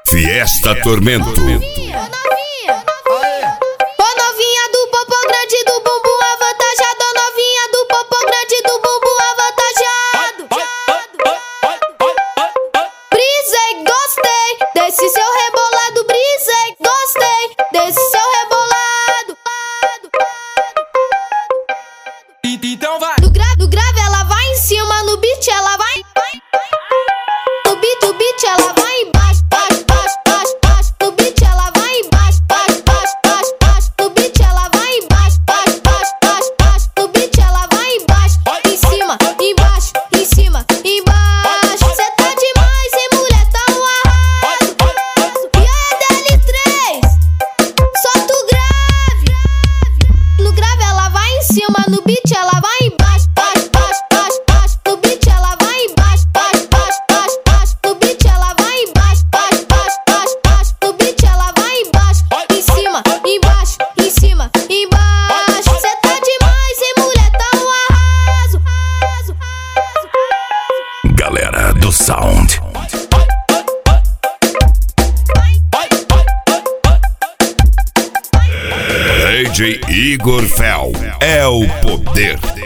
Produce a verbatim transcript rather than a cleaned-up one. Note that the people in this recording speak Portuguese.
Fiesta Tormento. Ô novinha do popô grande do bumbum avantajado, ô novinha do popô grande do bumbum avantajado. Brisei, gostei desse seu rebolado, brisei, gostei desse seu rebolado. Então vai. No, gra no grave ela vai em cima, no beat ela vai. No beat, no beat ela vai embaixo, baixo, baixo, baixo, baixo. No beat ela vai embaixo, baixo, baixo, baixo, baixo. No beat ela vai embaixo, baixo, baixo, baixo, baixo. No beat ela vai embaixo, em cima, embaixo, em cima, embaixo. Cê tá demais, hein, mulher, tá um arraso. E a D L três, solta o grave. No grave ela vai em cima, no beat ela vai embaixo, baixo, baixo, baixo, baixo. No beat ela vai embaixo, baixo, baixo, baixo, baixo. No beat ela vai embaixo, baixo, baixo, baixo, baixo. No beat ela vai embaixo, em cima, embaixo, em cima, embaixo. Cê tá demais, hein, mulher, tá um arraso. Galera do Sound. D J Igor Fel é o poder.